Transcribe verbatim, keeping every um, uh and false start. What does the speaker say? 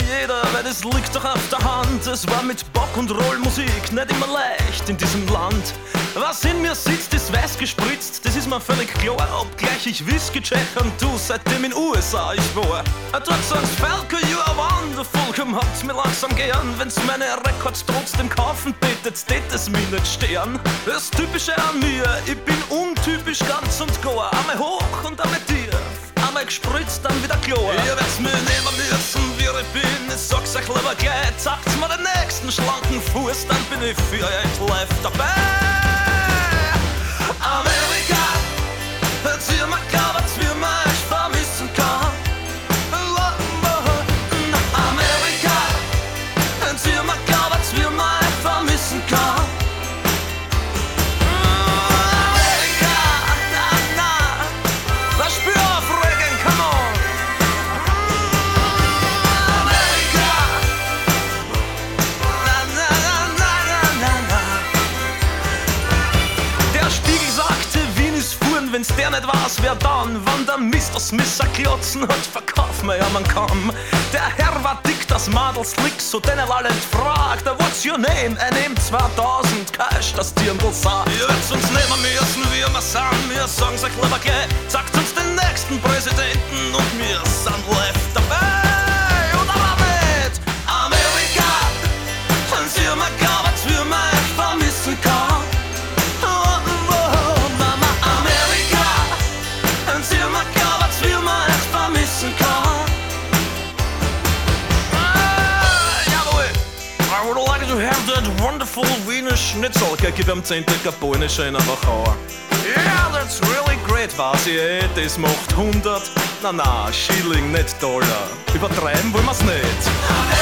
jeder, weil es liegt doch auf der Hand. Es war mit Bock und Rollmusik nicht immer leicht in diesem Land. Was in mir sitzt, ist weiß gespritzt, das ist mir völlig klar. Obgleich ich Whisky check und du seitdem in U S A ich war. Dort sagst Falco, you are wonderful, komm habt's mir langsam gern. Wenn's meine Records trotzdem kaufen bittet, steht es mir nicht stern. Das Typische an mir, ich bin untypisch ganz und gar. Einmal hoch und einmal tief, einmal gespritzt, dann wieder klar. Ihr werd's mir nehmen müssen, wie ich bin, ich sag's euch lieber gleich. Zeigt's mir den nächsten schlanken Fuß, dann bin ich für euch live dabei. Amerika, erzähl mir klar, was wir mal ich vermissen kann. Amerika, erzähl mir klar, was wir mal vermissen kann. Amerika, na, na, lass spür auf Regen, come on. Amerika, na, na, na, na, na, na. Der Spiegel sagte, Wien ist Fuhren, wenn's der nicht weiß, wer dann? Wann der Mister Smith ein Klotzen hat, verkauf mir ja man kann. Der Herr war dick, das Madel slick, so den er alle fragt, what's your name? Er nimmt zweitausend Cash, das Dirndl sagt. Ihr werdet uns nehmen müssen, wie wir sind, wir sagen's euch lieber gleich. Sagt uns den nächsten Präsidenten und wir sind live dabei. Oder damit Amerika, erzähl mir klar, was wir mal vermissen kann. I would like to have that wonderful Wiener Schnitzel. Gib ihm zehn Dicker Polnische in der Woche. Yeah, that's really great, was ich, das macht hundert, na na, Schilling, nicht Dollar. Übertreiben wollen wir's nicht.